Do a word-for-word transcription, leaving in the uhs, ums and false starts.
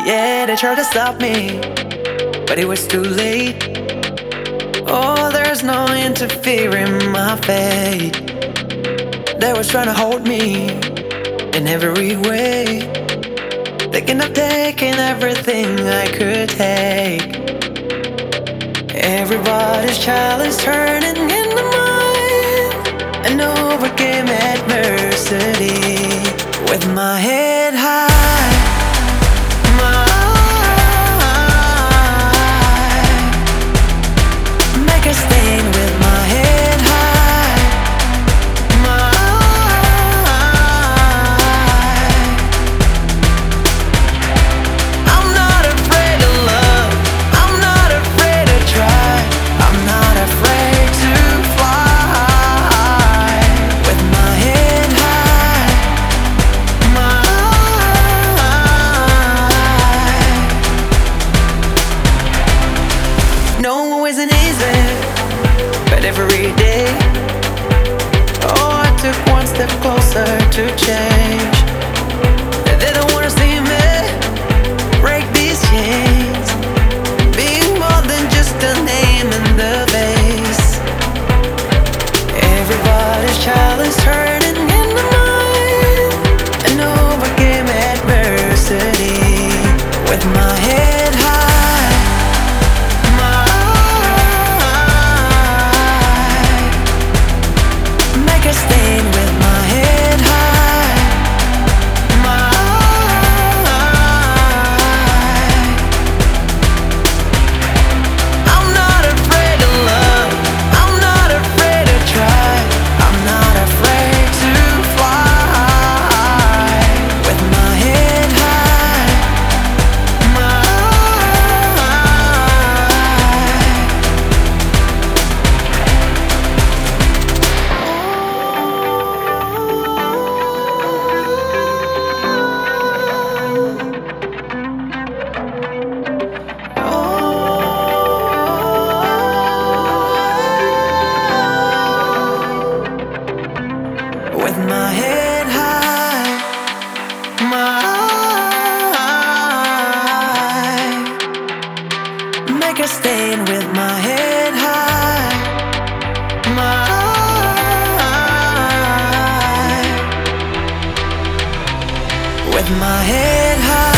Yeah, they tried to stop me, but it was too late. Oh, there's no interfering my fate. They was trying to hold me in every way, thinking of taking everything I could take. Everybody's challenge turning into mine, and overcame adversity with my head high, my make a stain with my head high, my I'm not afraid of love, I'm not afraid to try, I'm not afraid to fly with my head high, my no, it isn't easy, but every day, oh, I took one step closer to change. They don't wanna see me break these chains, being more than just a name in the face. Everybody's challenge turning into mine, and overcame adversity with my head high, my make a stain with my head high, my I'm not afraid of love, I'm not afraid to try, I'm not afraid to fly with my head high, my with my head high, my make a stain with my head high, my with my head high.